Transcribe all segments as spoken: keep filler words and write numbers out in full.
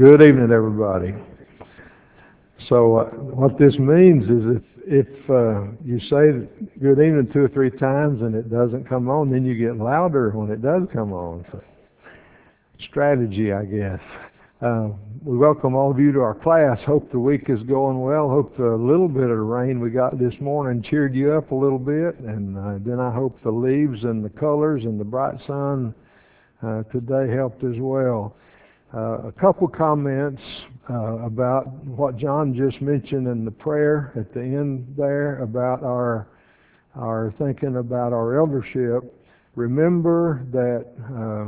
Good evening, everybody. So uh, what this means is if if uh, you say good evening two or three times and it doesn't come on, then you get louder when it does come on. So strategy, I guess. Uh, we welcome all of you to our class. Hope the week is going well. Hope the little bit of rain we got this morning cheered you up a little bit, and uh, then I hope the leaves and the colors and the bright sun uh, today helped as well. Uh, a couple comments uh, about what John just mentioned in the prayer at the end there about our our thinking about our eldership. Remember that uh,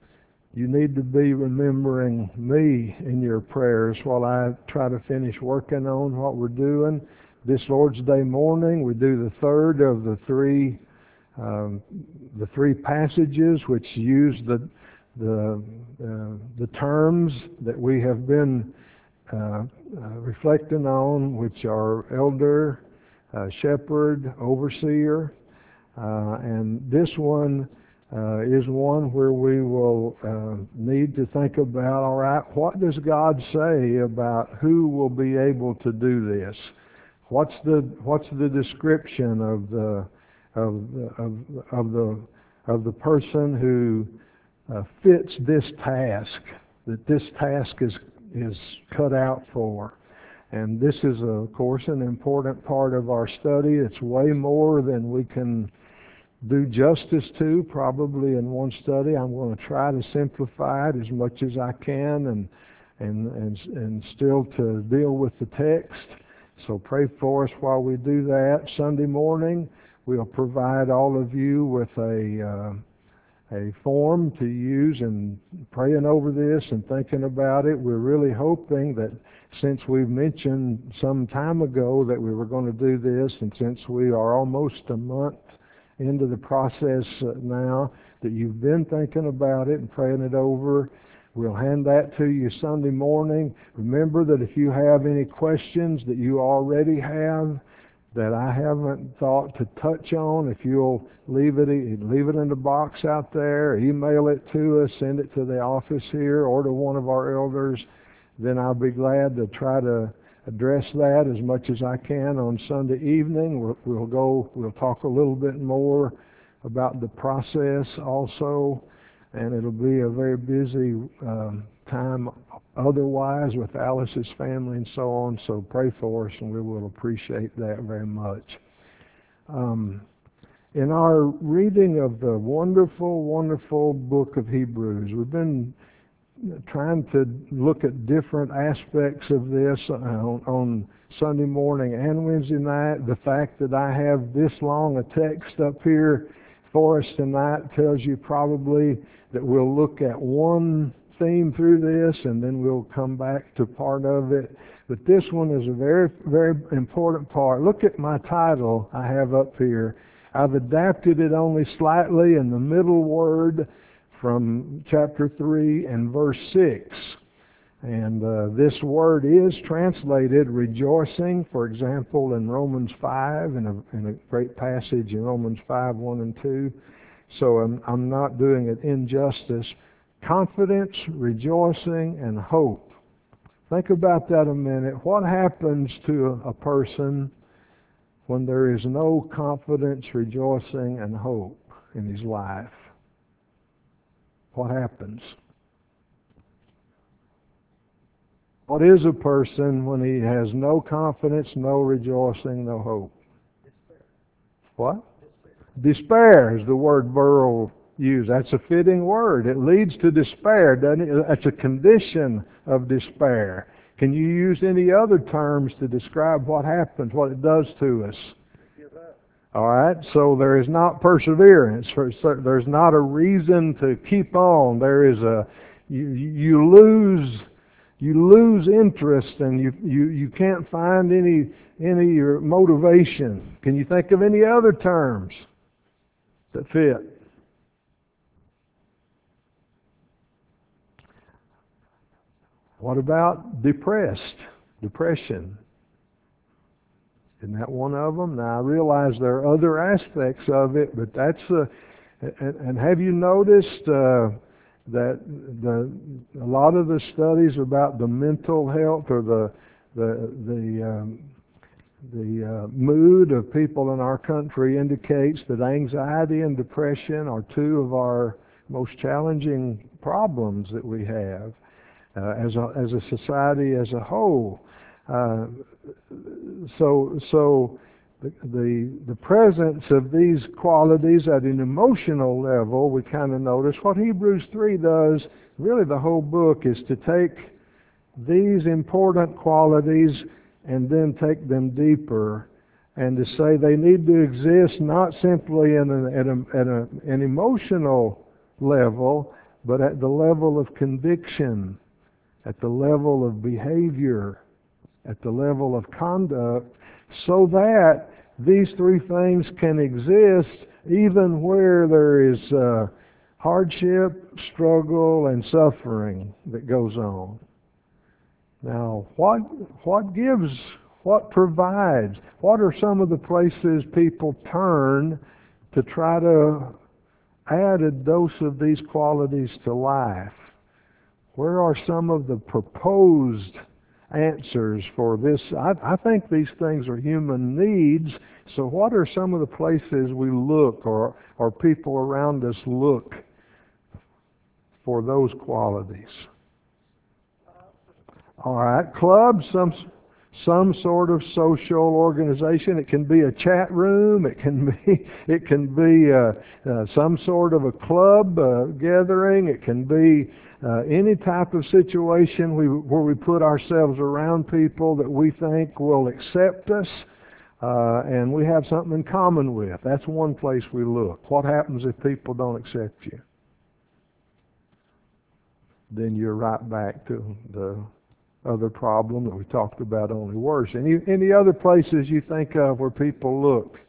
you need to be remembering me in your prayers while I try to finish working on what we're doing. This Lord's Day morning, we do the third of the three um, the three passages which use the the uh, the terms that we have been uh, uh, reflecting on, which are elder, uh, shepherd, overseer, uh, and this one uh, is one where we will uh, need to think about, all right, what does God say about who will be able to do this? What's the what's the description of the of the, of, of the of the person who Uh, fits this task, that this task is is cut out for. And this is, of course, an important part of our study. It's way more than we can do justice to, probably in one study. I'm going to try to simplify it as much as I can and and and, and still to deal with the text. So pray for us while we do that. Sunday morning, we'll provide all of you with a uh, a form to use in praying over this and thinking about it. We're really hoping that since we've mentioned some time ago that we were going to do this, and since we are almost a month into the process now, that you've been thinking about it and praying it over. We'll hand that to you Sunday morning. Remember that if you have any questions that you already have, that I haven't thought to touch on, if you'll leave it leave it in the box out there, email it to us, send it to the office here or to one of our elders, then I'll be glad to try to address that as much as I can on Sunday evening. We'll, we'll go, we'll talk a little bit more about the process also, and it'll be a very busy um, time otherwise with Alice's family and so on, so pray for us and we will appreciate that very much. Um, in our reading of the wonderful, wonderful book of Hebrews, we've been trying to look at different aspects of this on, on Sunday morning and Wednesday night. The fact that I have this long a text up here for us tonight tells you probably that we'll look at one theme through this and then we'll come back to part of it. But this one is a very, very important part. Look at my title I have up here. I've adapted it only slightly in the middle word from chapter three and verse six. And uh, this word is translated rejoicing, for example, in Romans five, in a, in a great passage in Romans five, one and two. So I'm, I'm not doing it injustice. Confidence, rejoicing, and hope. Think about that a minute. What happens to a, a person when there is no confidence, rejoicing, and hope in his life? What happens? What is a person when he has no confidence, no rejoicing, no hope? Despair. What? Despair is the word Burrell used. That's a fitting word. It leads to despair, doesn't it? That's a condition of despair. Can you use any other terms to describe what happens, what it does to us? Give up. All right, so there is not perseverance. There's not a reason to keep on. There is a, you, you lose You lose interest and you, you, you can't find any any motivation. Can you think of any other terms that fit? What about depressed? Depression. Isn't that one of them? Now I realize there are other aspects of it, but that's a, and, and have you noticed uh, that the a lot of the studies about the mental health or the the the um, the uh, mood of people in our country indicates that anxiety and depression are two of our most challenging problems that we have uh, as a as a society as a whole. Uh, so so the, the the presence of these qualities at an emotional level, we kind of notice what Hebrews three does. Really, the whole book is to take these important qualities and then take them deeper, and to say they need to exist not simply in an, at, a, at a, an emotional level, but at the level of conviction, at the level of behavior, at the level of conduct, so that these three things can exist even where there is uh, hardship, struggle, and suffering that goes on. Now, what what gives, what provides, what are some of the places people turn to try to add a dose of these qualities to life? Where are some of the proposed answers for this? I, I think these things are human needs, so what are some of the places we look, or, or people around us look for those qualities? All right, club, some some sort of social organization. It can be a chat room. It can be it can be uh, uh, some sort of a club uh, gathering. It can be uh, any type of situation we, where we put ourselves around people that we think will accept us, uh, and we have something in common with. That's one place we look. What happens if people don't accept you? Then you're right back to the other problem that we talked about, only worse. Any any other places you think of where people look?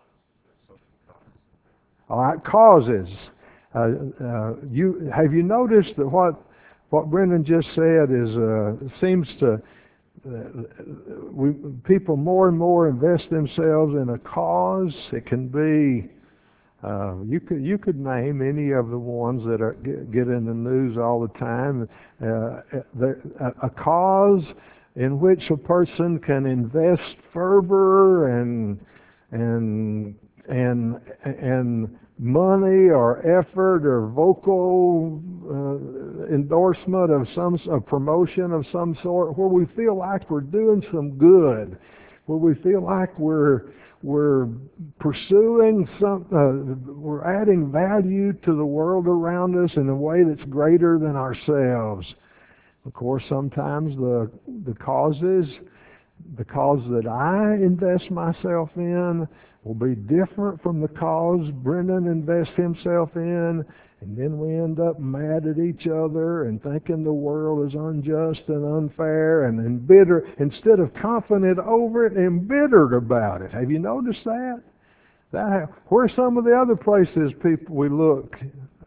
All right, causes. Uh, uh, you have you noticed that what what Brendan just said is uh, seems to uh, we people more and more invest themselves in a cause. It can be Uh, you could you could name any of the ones that are get, get in the news all the time. Uh, a, a cause in which a person can invest fervor and and and and money or effort or vocal uh, endorsement of some a promotion of some sort, where we feel like we're doing some good, where we feel like we're we're pursuing some, uh, we're adding value to the world around us in a way that's greater than ourselves. Of course, sometimes the the causes, the cause that I invest myself in will be different from the cause Brendan invests himself in, and then we end up mad at each other and thinking the world is unjust and unfair, and embittered, instead of confident over it, embittered about it. Have you noticed that? That where are some of the other places people we look?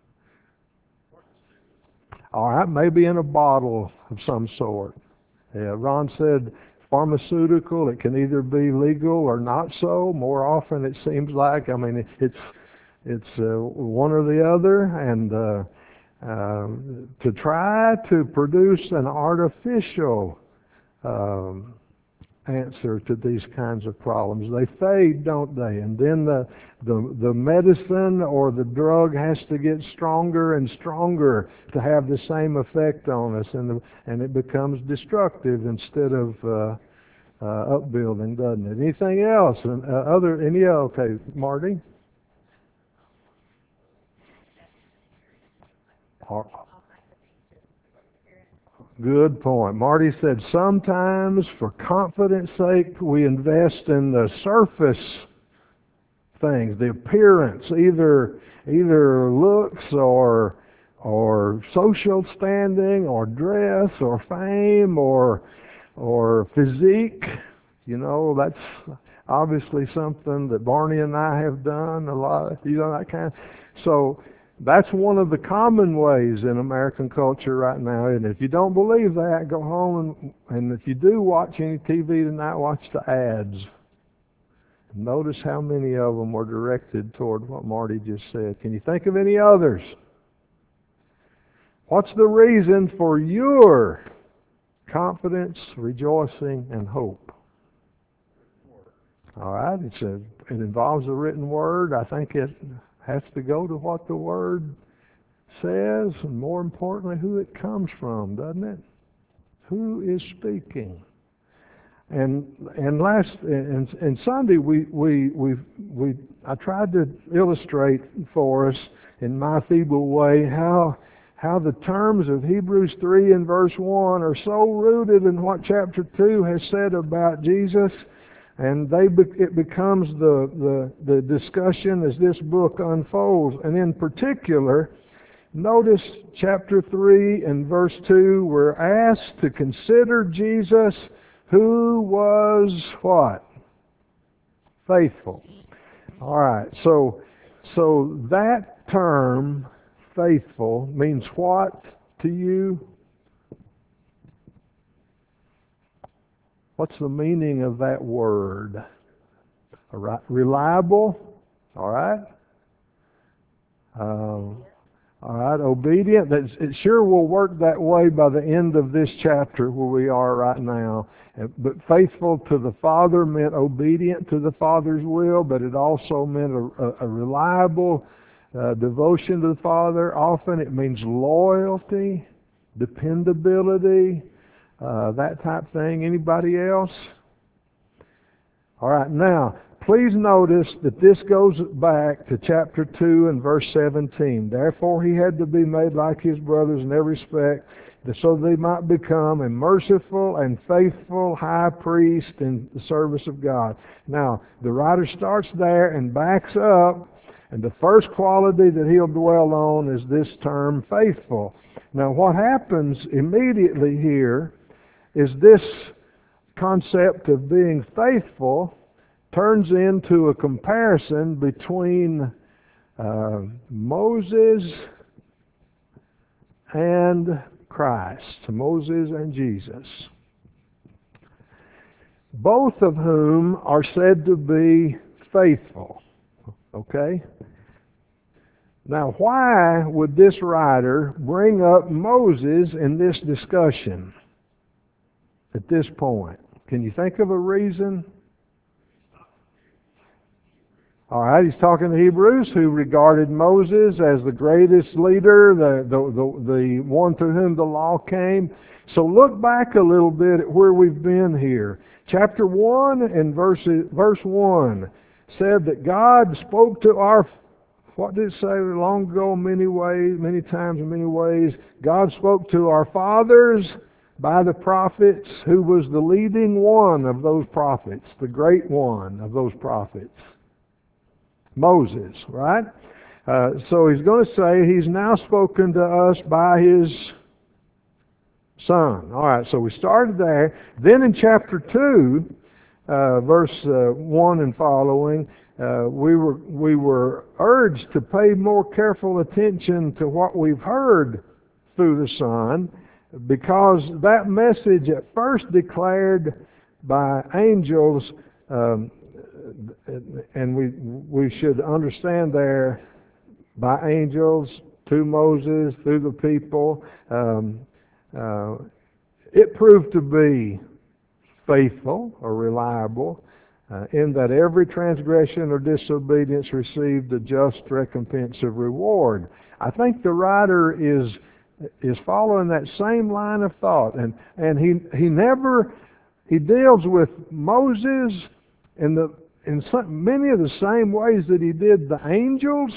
All right, maybe in a bottle of some sort. Yeah, Ron said pharmaceutical. It can either be legal or not so. More often, it seems like. I mean, it's it's uh, one or the other, and uh, uh, to try to produce an artificial um, answer to these kinds of problems. They fade, don't they? And then the, the the medicine or the drug has to get stronger and stronger to have the same effect on us, and the, and it becomes destructive instead of uh, uh, upbuilding, doesn't it? Anything else? Uh, other any? Okay, Marty. Good point. Marty said sometimes for confidence sake we invest in the surface things, the appearance, either either looks or or social standing or dress or fame or or physique. You know, that's obviously something that Barney and I have done a lot, you know, that kind. So that's one of the common ways in American culture right now. And if you don't believe that, go home and, and if you do watch any T V tonight, watch the ads. Notice how many of them were directed toward what Marty just said. Can you think of any others? What's the reason for your confidence, rejoicing, and hope? All right, it's a, it involves a written word. I think it has to go to what the word says, and more importantly, who it comes from, doesn't it? Who is speaking? And and last and, and Sunday we we we we I tried to illustrate for us in my feeble way how how the terms of Hebrews three and verse one are so rooted in what chapter two has said about Jesus. And they it becomes the, the, the discussion as this book unfolds. And in particular, notice chapter three and verse two, we're asked to consider Jesus who was what? Faithful. All right, so, so that term, faithful, means what to you? What's the meaning of that word? Reliable, all right? Um, all right, obedient. That's, it sure will work that way by the end of this chapter where we are right now. But faithful to the Father meant obedient to the Father's will, but it also meant a, a, a reliable uh, devotion to the Father. Often it means loyalty, dependability, Uh, that type thing. Anybody else? All right, now, please notice that this goes back to chapter two and verse seventeen. Therefore he had to be made like his brothers in every respect, so they might become a merciful and faithful high priest in the service of God. Now, the writer starts there and backs up, and the first quality that he'll dwell on is this term, faithful. Now, what happens immediately here is this concept of being faithful turns into a comparison between uh, Moses and Christ, Moses and Jesus, both of whom are said to be faithful. Okay? Now, why would this writer bring up Moses in this discussion at this point? Can you think of a reason? All right, he's talking to Hebrews who regarded Moses as the greatest leader, the, the, the, the one through whom the law came. So look back a little bit at where we've been here. Chapter one and verse, verse one said that God spoke to our, what did it say long ago in many ways, many times in many ways? God spoke to our fathers by the prophets, who was the leading one of those prophets, the great one of those prophets. Moses, right? Uh, so he's going to say he's now spoken to us by his Son. All right, so we started there. Then in chapter two, uh, verse uh, one and following, uh, we were we were urged to pay more careful attention to what we've heard through the Son, because that message at first declared by angels, um, and we we should understand there, by angels, to Moses, through the people, um, uh, it proved to be faithful or reliable, uh, in that every transgression or disobedience received a just recompense of reward. I think the writer is is following that same line of thought, and and he he never he deals with Moses in the in some, many of the same ways that he did the angels,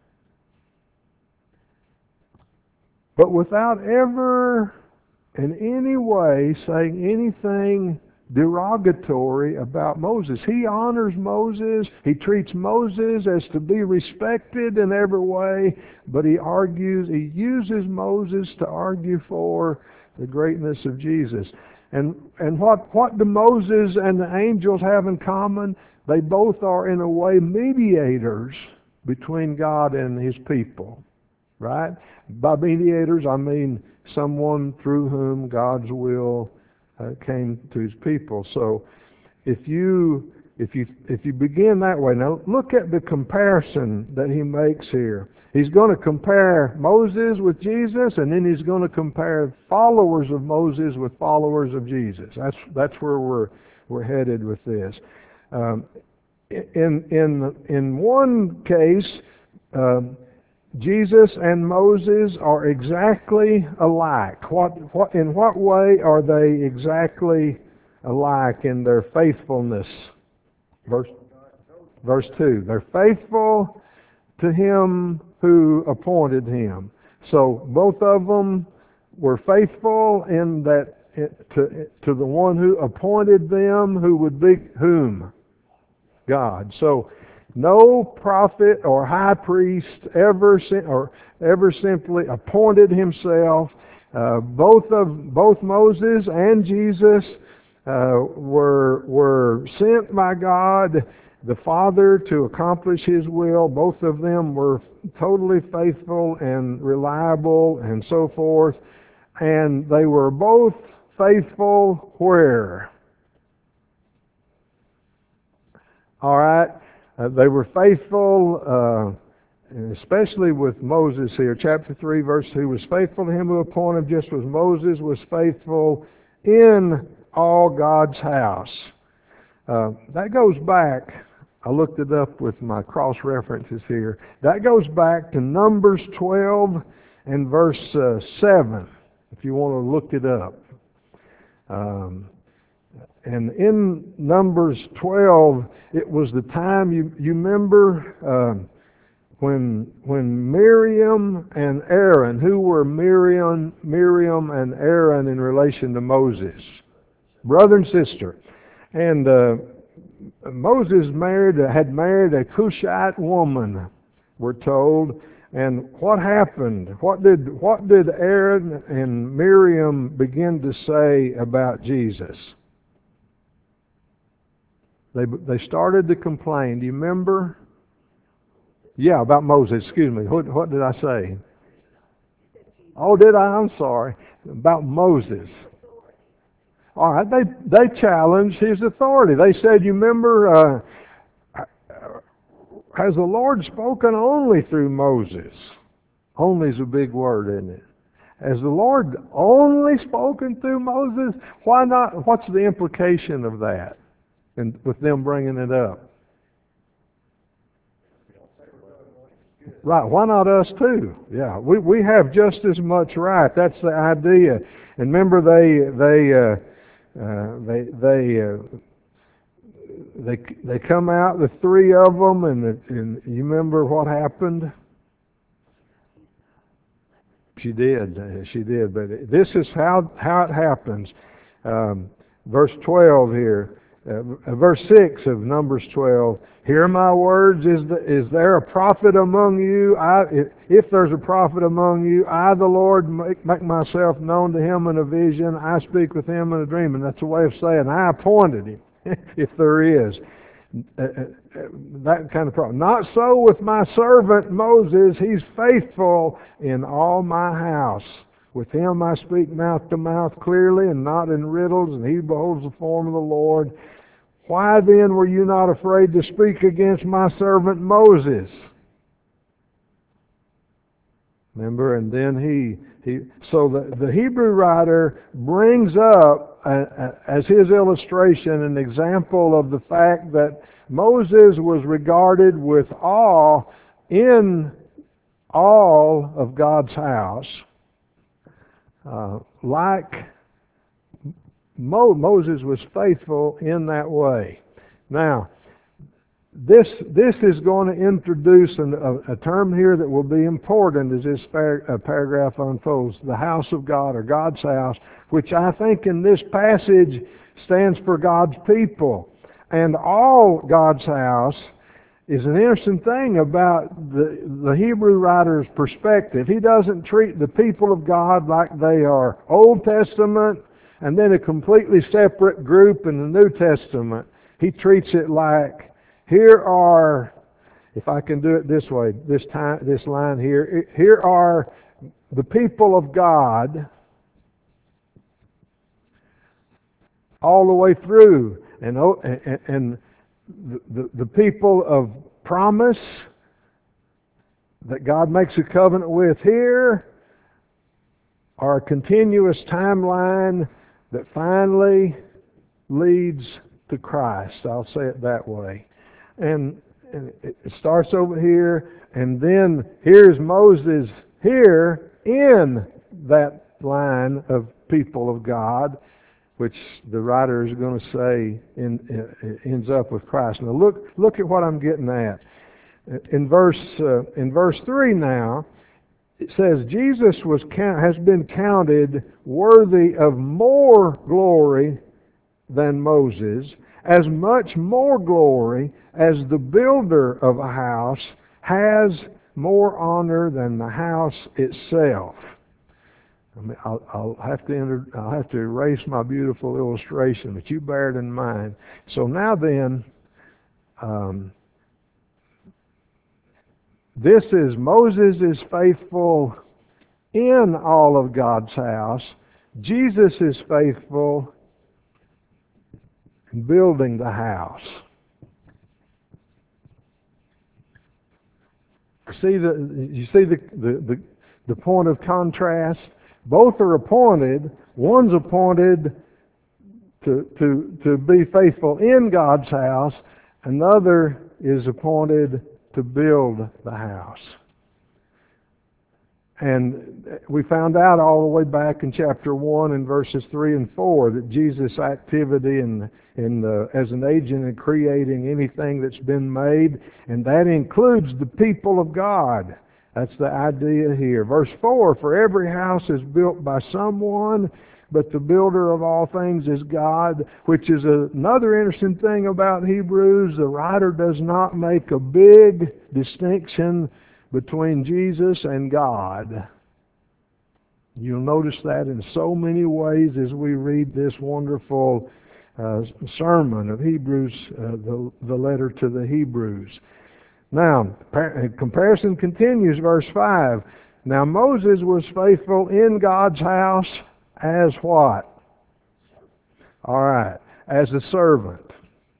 but without ever in any way saying anything derogatory about Moses. He honors Moses. He treats Moses as to be respected in every way, but he argues, he uses Moses to argue for the greatness of Jesus. And and what, what do Moses and the angels have in common? They both are, in a way, mediators between God and his people. Right? By mediators, I mean someone through whom God's will uh, came to his people. So if you If you if you begin that way, now look at the comparison that he makes here. He's going to compare Moses with Jesus, and then he's going to compare followers of Moses with followers of Jesus. That's that's where we're we're headed with this. Um, in in in one case, um, Jesus and Moses are exactly alike. What what in what way are they exactly alike in their faithfulness? Verse, verse two. They're faithful to him who appointed him. So both of them were faithful in that to, to the one who appointed them, who would be whom? God. So no prophet or high priest ever or ever simply appointed himself. Uh, both of both Moses and Jesus Uh, were were sent by God the Father to accomplish His will. Both of them were totally faithful and reliable and so forth. And they were both faithful where? All right. Uh, they were faithful, uh, especially with Moses here. Chapter three, verse two, was faithful to him who appointed him, just as Moses was faithful in all God's house. Uh, that goes back, I looked it up with my cross references here. That goes back to Numbers twelve and verse uh, seven, if you want to look it up. Um, and in Numbers twelve, it was the time, you, you remember, uh, when when Miriam and Aaron, who were Miriam, Miriam and Aaron in relation to Moses? Brother and sister. And uh, Moses married had married a Cushite woman, we're told. And what happened? What did what did Aaron and Miriam begin to say about Jesus? They they started to complain. Do you remember? Yeah, about Moses. Excuse me. What what did I say? Oh, did I? I'm sorry. About Moses. All right, they they challenged his authority. They said, you remember, uh, has the Lord spoken only through Moses? Only is a big word, isn't it? Has the Lord only spoken through Moses? Why not? What's the implication of that? And with them bringing it up, right? Why not us too? Yeah, we we have just as much right. That's the idea. And remember, they they. Uh, Uh, they they uh, they they come out, the three of them, and, the, and you remember what happened? She did, uh, she did. But this is how how it happens. Um, verse twelve here, uh, verse six of Numbers twelve. Hear my words. Is the, is there a prophet among you? I, if there's a prophet among you, I, the Lord, make, make myself known to him in a vision. I speak with him in a dream. And that's a way of saying I appointed him, if there is. Uh, uh, that kind of problem. Not so with my servant Moses. He's faithful in all my house. With him I speak mouth to mouth clearly and not in riddles, and he beholds the form of the Lord. Why then were you not afraid to speak against my servant Moses? Remember, and then he, he so the, the Hebrew writer brings up uh, uh, as his illustration an example of the fact that Moses was regarded with awe in all of God's house, uh, like Mo, Moses was faithful in that way. Now, this this is going to introduce an, a, a term here that will be important as this par, uh, paragraph unfolds. The house of God, or God's house, which I think in this passage stands for God's people. And all God's house is an interesting thing about the, the Hebrew writer's perspective. He doesn't treat the people of God like they are Old Testament and then a completely separate group in the New Testament. He treats it like, here are, if I can do it this way, this time, this line here, here are the people of God all the way through, and and, and the, the, the people of promise that God makes a covenant with here are a continuous timeline that finally leads to Christ. I'll say it that way. And, and it starts over here, and then here's Moses here in that line of people of God, which the writer is going to say in, in, ends up with Christ. Now look, look at what I'm getting at. In verse uh, in verse three now, it says Jesus was count, has been counted worthy of more glory than Moses, as much more glory as the builder of a house has more honor than the house itself. I mean, I'll, I'll have to enter, I'll have to erase my beautiful illustration, but you bear it in mind. So now then, um, this is Moses is faithful in all of God's house. Jesus is faithful in building the house. See the you see the the, the, the point of contrast? Both are appointed. One's appointed to, to, to be faithful in God's house. Another is appointed to build the house. And we found out all the way back in chapter one in verses three and four that Jesus' activity in, in the, as an agent in creating anything that's been made, and that includes the people of God. That's the idea here. Verse four, for every house is built by someone, but the builder of all things is God, which is another interesting thing about Hebrews. The writer does not make a big distinction between Jesus and God. You'll notice that in so many ways as we read this wonderful uh, sermon of Hebrews, uh, the, the letter to the Hebrews. Now, comparison continues, verse five. Now Moses was faithful in God's house as what? All right, as a servant.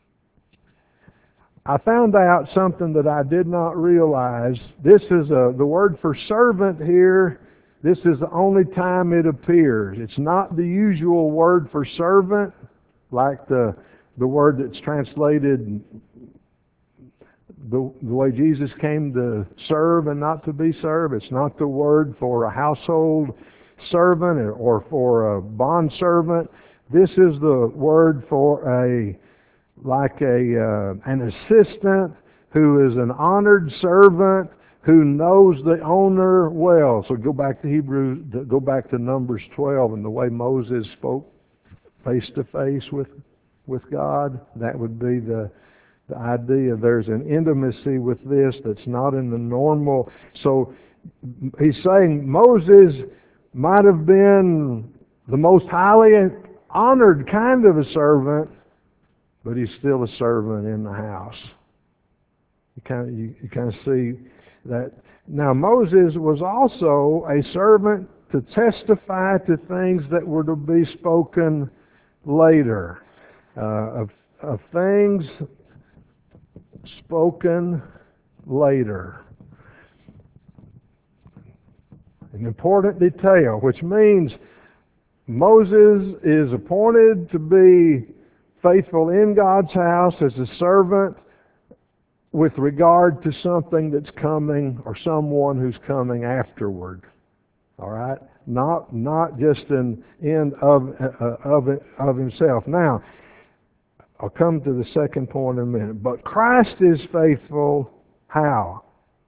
I found out something that I did not realize. This is a, the word for servant here, this is the only time it appears. It's not the usual word for servant, like the, the word that's translated the, the way Jesus came to serve and not to be served. It's not the word for a household servant or for a bond servant. This is the word for a like a uh, an assistant who is an honored servant who knows the owner well. So go back to Hebrews, go back to Numbers twelve, and the way Moses spoke face to face with with God. That would be the the idea. There's an intimacy with this that's not in the normal. So he's saying Moses might have been the most highly honored kind of a servant, but he's still a servant in the house. You kind of, you, you kind of see that. Now Moses was also a servant to testify to things that were to be spoken later, uh, of, of things spoken later. An important detail, which means Moses is appointed to be faithful in God's house as a servant with regard to something that's coming or someone who's coming afterward. All right? Not not just an end of uh, of of himself. Now, I'll come to the second point in a minute. But Christ is faithful how?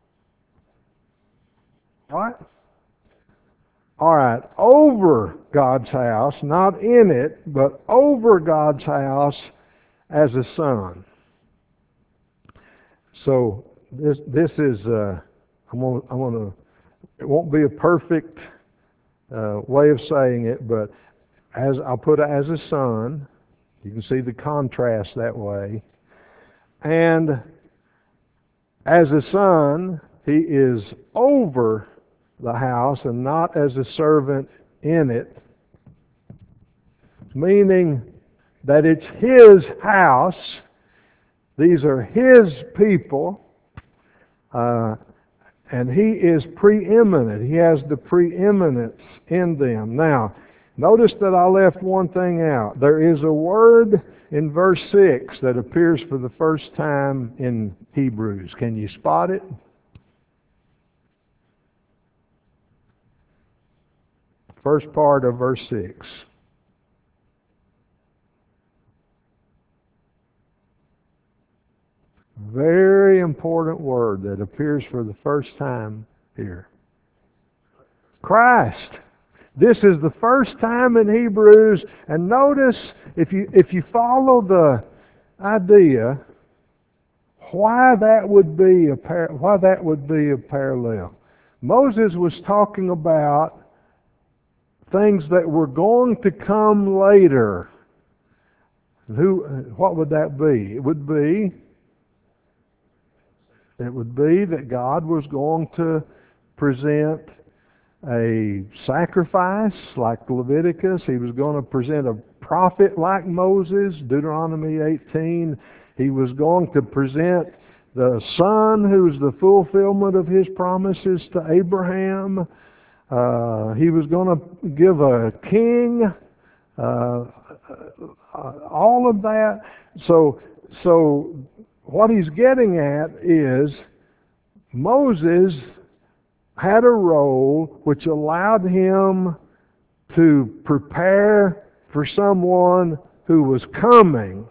What? All right, over God's house, not in it, but over God's house as a son. So this this is uh, I'm gonna I'm gonna it won't be a perfect uh, way of saying it, but as I'll put it as a son. You can see the contrast that way. And as a son, he is over the house and not as a servant in it, meaning that it's his house These are His people, uh, and He is preeminent. He has the preeminence in them. Now, notice that I left one thing out. There is a word in verse six that appears for the first time in Hebrews. Can you spot it? First part of verse six. Very important word that appears for the first time here. Christ. This is the first time in Hebrews, and notice, if you if you follow the idea, why that would be a par- why that would be a parallel. Moses was talking about things that were going to come later. Who? What would that be? It would be it would be that God was going to present a sacrifice like Leviticus. He was going to present a prophet like Moses, Deuteronomy eighteen. He was going to present the Son who's the fulfillment of His promises to Abraham. Uh, he was going to give a king. Uh, all of that. So, so what he's getting at is Moses had a role which allowed him to prepare for someone who was coming.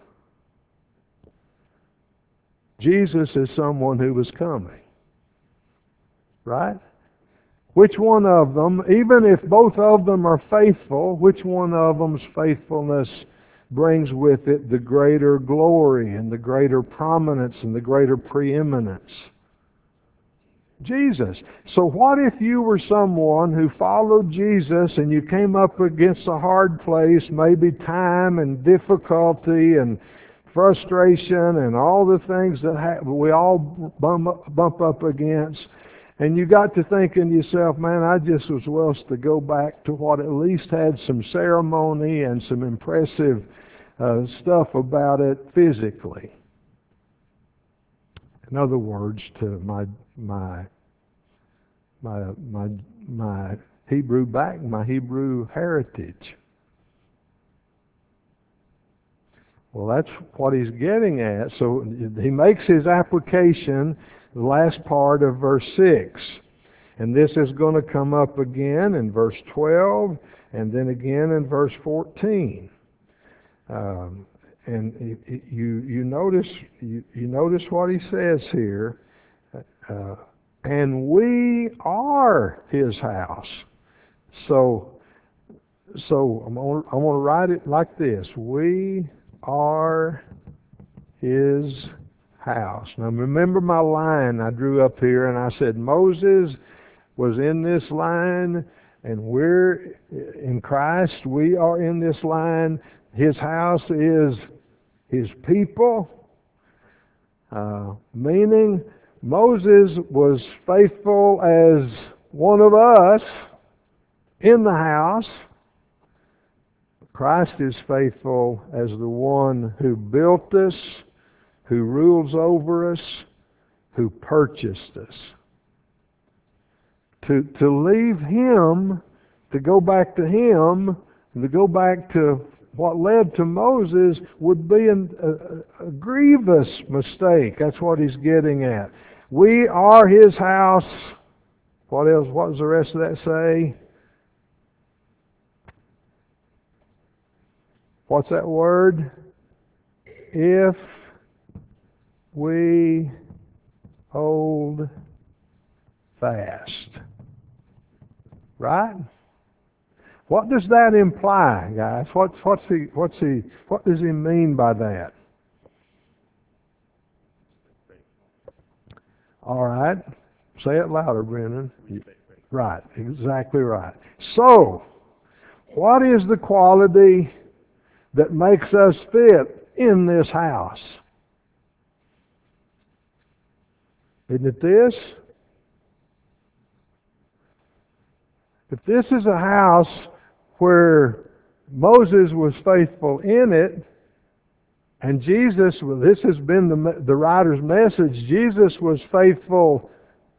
Jesus is someone who was coming. Right? Which one of them, even if both of them are faithful, which one of them's faithfulness brings with it the greater glory and the greater prominence and the greater preeminence? Jesus. So what if you were someone who followed Jesus and you came up against a hard place, maybe time and difficulty and frustration and all the things that ha- we all bump up, bump up against, and you got to thinking to yourself, man, I just was willing to go back to what at least had some ceremony and some impressive uh, stuff about it physically. In other words, to my my my my my Hebrew back, my Hebrew heritage. Well, that's what he's getting at. So he makes his application, the last part of verse six. And this is going to come up again in verse twelve, and then again in verse fourteen. Um, and you you notice you, you notice what he says here. Uh, and we are His house. So so I'm gonna, I want to write it like this: we are His house. Now remember my line I drew up here, and I said Moses was in this line, and we're in Christ. We are in this line. His house is His people, uh, meaning Moses was faithful as one of us in the house. Christ is faithful as the one who built us, who rules over us, who purchased us. To, to leave Him, to go back to Him, to go back to what led to Moses would be an, a, a grievous mistake. That's what he's getting at. We are His house. What else? What does the rest of that say? What's that word? If we hold fast. Right? What does that imply, guys? What's what's he what's he what does he mean by that? All right. Say it louder, Brennan. Right, exactly right. So, what is the quality that makes us fit in this house? Isn't it this? If this is a house where Moses was faithful in it, And Jesus, well, this has been the, the writer's message, Jesus was faithful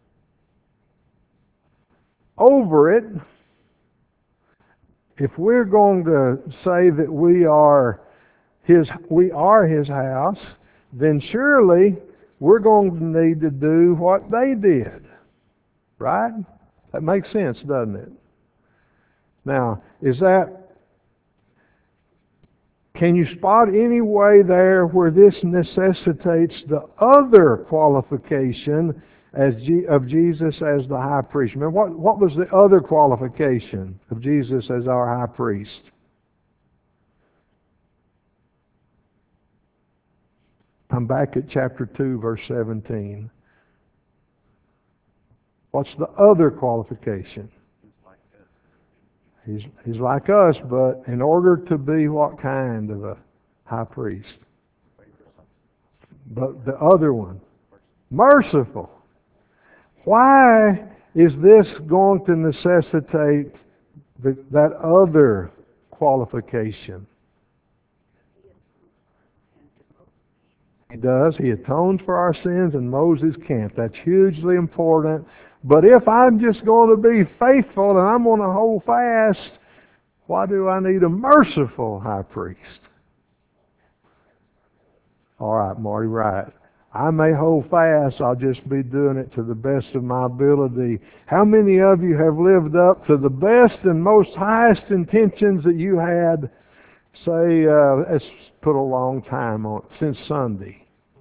over it. If we're going to say that we are his, we are his house, then surely we're going to need to do what they did. Right? That makes sense, doesn't it? Now, is that, can you spot any way there where this necessitates the other qualification as G, of Jesus as the high priest? Remember, what, what was the other qualification of Jesus as our high priest? I'm back at chapter two, verse seventeen. What's the other qualification? He's, he's like us, but in order to be what kind of a high priest? But the other one, merciful. Why is this going to necessitate the, that other qualification? He does. He atones for our sins and Moses can't. That's hugely important. But if I'm just going to be faithful and I'm going to hold fast, why do I need a merciful high priest? All right, Marty, right. I may hold fast, I'll just be doing it to the best of my ability. How many of you have lived up to the best and most highest intentions that you had, say, uh, let's put a long time on it, since Sunday?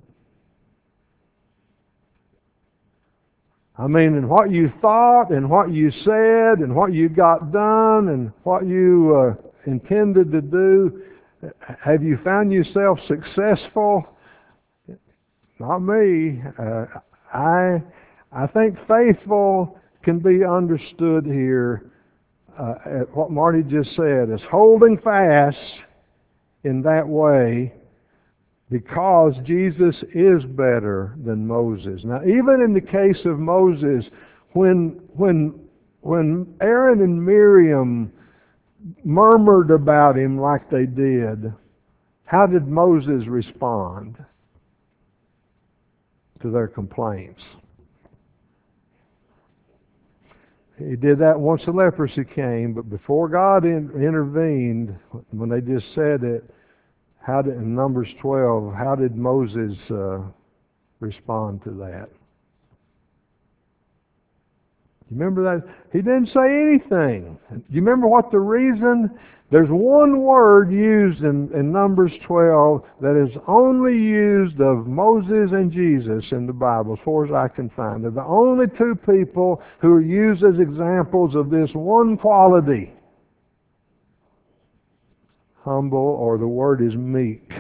I mean, and what you thought, and what you said, and what you got done, and what you uh, intended to do, have you found yourself successful? Not me. Uh, I I think faithful can be understood here uh, at what Marty just said, as holding fast in that way, because Jesus is better than Moses. Now, even in the case of Moses, when when when Aaron and Miriam murmured about him like they did, how did Moses respond to their complaints? He did that once the leprosy came, but before God in, intervened, when they just said it, how did, in Numbers twelve, how did Moses uh, respond to that? You remember that? He didn't say anything. You remember what the reason? There's one word used in, in Numbers twelve that is only used of Moses and Jesus in the Bible, as far as I can find. They're the only two people who are used as examples of this one quality. Humble, or the word is meek.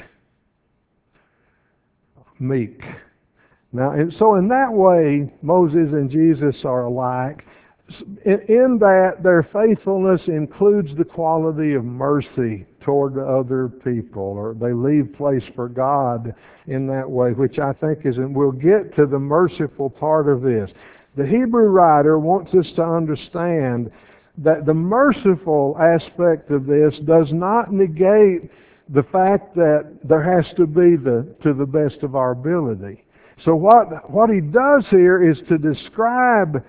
Meek. Now, and so in that way, Moses and Jesus are alike, in that their faithfulness includes the quality of mercy toward other people, or they leave place for God in that way, which I think is, and we'll get to the merciful part of this. The Hebrew writer wants us to understand that the merciful aspect of this does not negate the fact that there has to be the to the best of our ability. So what what he does here is to describe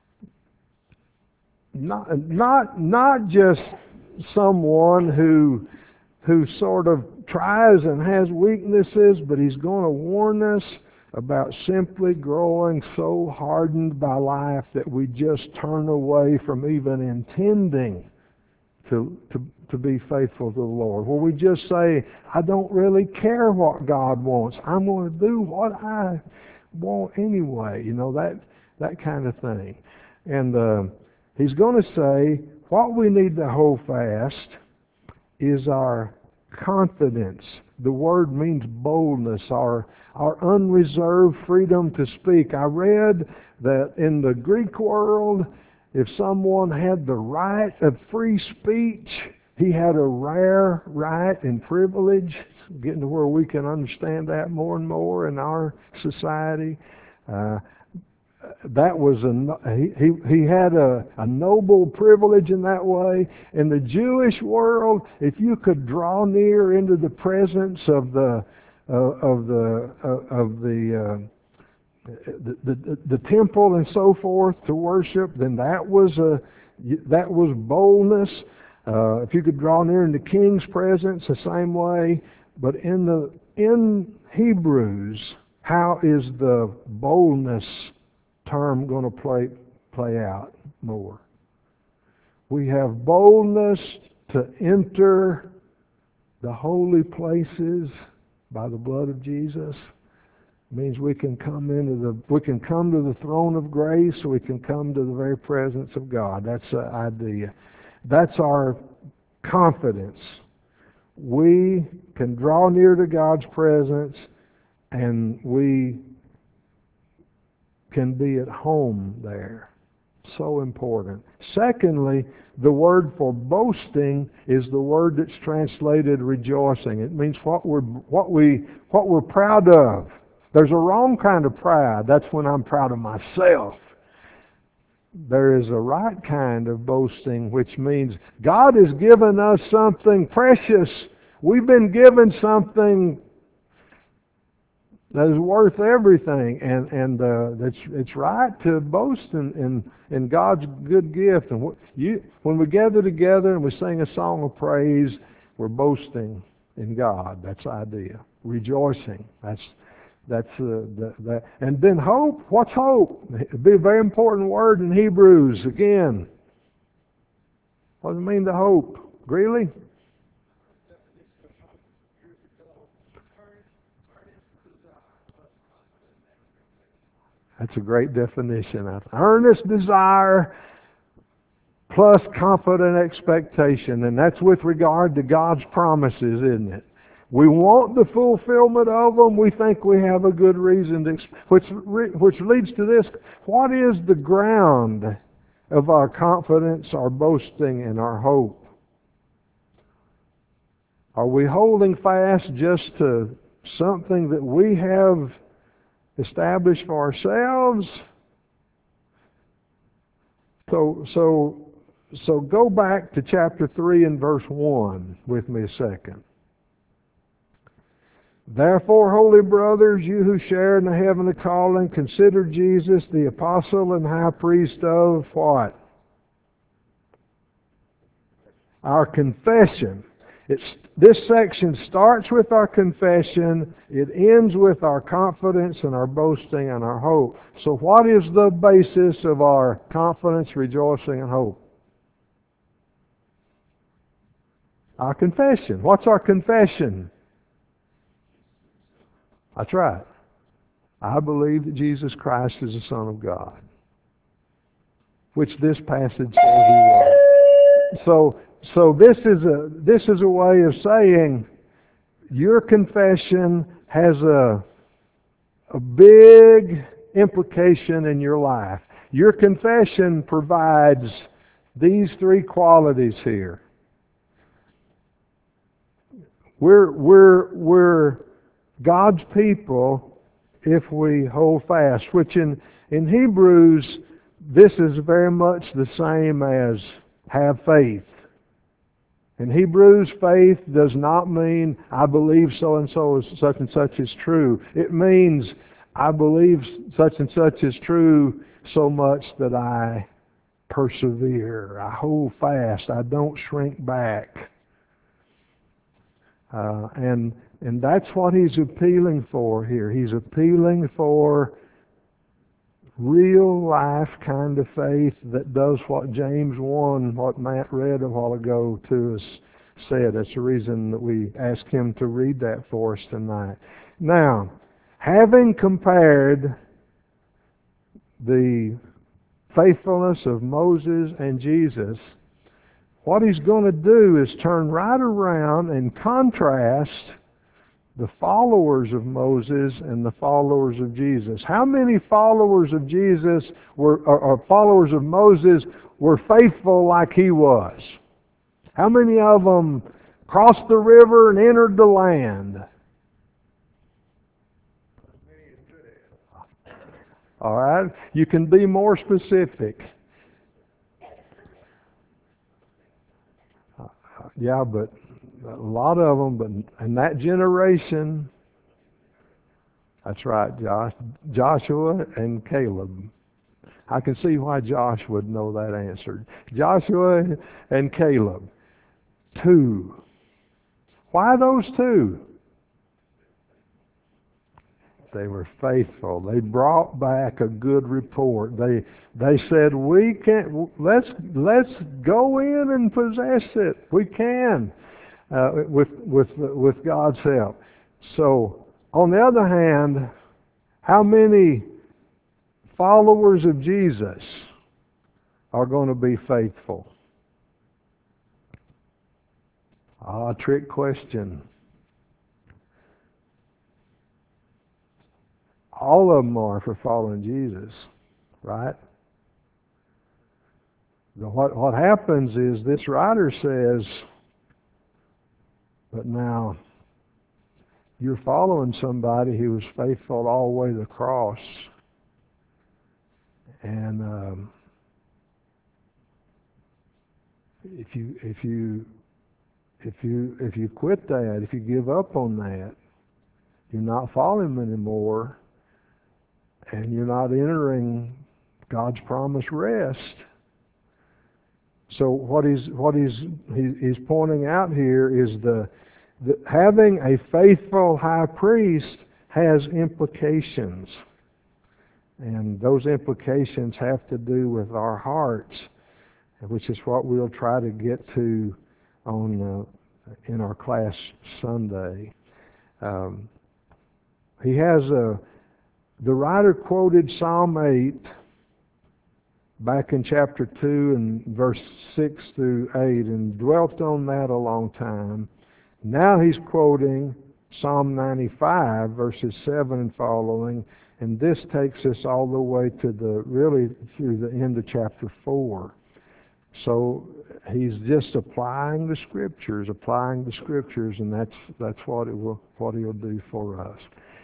not not not just someone who who sort of tries and has weaknesses, but he's going to warn us about simply growing so hardened by life that we just turn away from even intending to to to be faithful to the Lord. Where we just say, I don't really care what God wants. I'm going to do what I want anyway. You know, that that kind of thing. And uh, he's going to say, what we need to hold fast is our confidence. The word means boldness, our, our unreserved freedom to speak. I read that in the Greek world, if someone had the right of free speech, he had a rare right and privilege. It's getting to where we can understand that more and more in our society. Uh, that was a he he, he had a, a noble privilege in that way. In the Jewish world, if you could draw near into the presence of the uh, of the uh, of the, uh, the, the the temple and so forth to worship, then that was a that was boldness. Uh, if you could draw near in the king's presence, the same way. But in the in Hebrews, how is the boldness term going to play play out more? We have boldness to enter the holy places by the blood of Jesus. It means we can come into the we can come to the throne of grace, we can come to the very presence of God. That's the idea. That's our confidence. We can draw near to God's presence, and we can be at home there. So important. Secondly, the word for boasting is the word that's translated rejoicing. It means what we're what we what we're proud of. There's a wrong kind of pride. That's when I'm proud of myself. There is a right kind of boasting, which means God has given us something precious. We've been given something that is worth everything, and and uh, it's it's right to boast in, in in God's good gift. And you, when we gather together and we sing a song of praise, we're boasting in God. That's the idea. Rejoicing. That's that's uh, the, the and then hope. What's hope? It'd be a very important word in Hebrews again. What does it mean to hope? Greeley? That's a great definition. Earnest desire plus confident expectation. And that's with regard to God's promises, isn't it? We want the fulfillment of them. We think we have a good reason to, which, which leads to this. What is the ground of our confidence, our boasting, and our hope? Are we holding fast just to something that we have established for ourselves? So, so, so go back to chapter three and verse one with me a second. Therefore, holy brothers, you who share in the heavenly calling, consider Jesus the apostle and high priest of what? Our confession. It's, this section starts with our confession. It ends with our confidence and our boasting and our hope. So what is the basis of our confidence, rejoicing, and hope? Our confession. What's our confession? That's right. I believe that Jesus Christ is the Son of God, which this passage says he was. So, so this is a this is a way of saying your confession has a a big implication in your life. Your confession provides these three qualities here. We're we're we're God's people if we hold fast, which in, in Hebrews, this is very much the same as have faith. In Hebrews, faith does not mean I believe so and so such and such is true. It means I believe such and such is true so much that I persevere. I hold fast. I don't shrink back. Uh, and and that's what he's appealing for here. He's appealing for real life kind of faith that does what James one, what Matt read a while ago to us, said. That's the reason that we asked him to read that for us tonight. Now, having compared the faithfulness of Moses and Jesus, what he's going to do is turn right around and contrast the followers of Moses and the followers of Jesus. How many followers of Jesus were, or, or followers of Moses were faithful like he was? How many of them crossed the river and entered the land? All right, you can be more specific. Yeah, but a lot of them, but in that generation, That's right, Josh. Joshua and Caleb. I can see why Josh would know that answer. Joshua and Caleb. Two. Why those two? They were faithful. They brought back a good report. They they said, we can let's let's go in and possess it. We can uh, with with with God's help. So on the other hand, how many followers of Jesus are going to be faithful? Ah, trick question. All of them are for following Jesus, right? What what happens is this writer says, but now you're following somebody who was faithful all the way to the cross, and um, if you if you if you if you quit that, if you give up on that, you're not following him anymore, and you're not entering God's promised rest. So what he's what he's he, he's pointing out here is the, the having a faithful high priest has implications, and those implications have to do with our hearts, which is what we'll try to get to on uh, in our class Sunday. Um, he has a the writer quoted Psalm eight back in chapter two and verse six through eight and dwelt on that a long time. Now he's quoting Psalm ninety-five verses seven and following, and this takes us all the way to the really through the end of chapter four. So he's just applying the scriptures, applying the scriptures, and that's that's what it will what he'll do for us.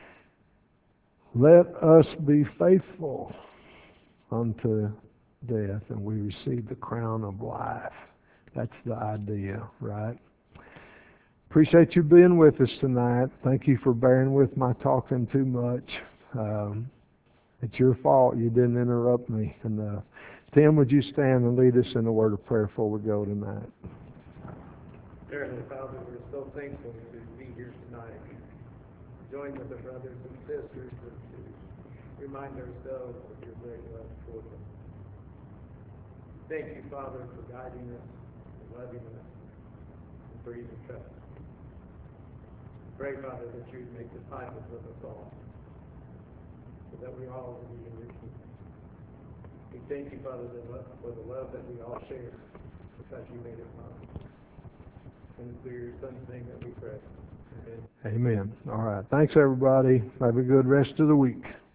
Let us be faithful unto death, and we receive the crown of life. That's the idea, right? Appreciate you being with us tonight. Thank you for bearing with my talking too much. Um, it's your fault you didn't interrupt me enough. Tim, would you stand and lead us in a word of prayer before we go tonight? Dear Heavenly Father, we're so thankful to be here tonight. Join with the brothers and sisters and to remind ourselves of your great love for them. Thank you, Father, for guiding us, for loving us, and for even trusting us. Pray, Father, that you would make disciples of us all, so that we all will be in your kingdom. We thank you, Father, for the love that we all share, because you made it possible. And through your Son's name that we pray. Amen. Amen. All right. Thanks, everybody. Have a good rest of the week.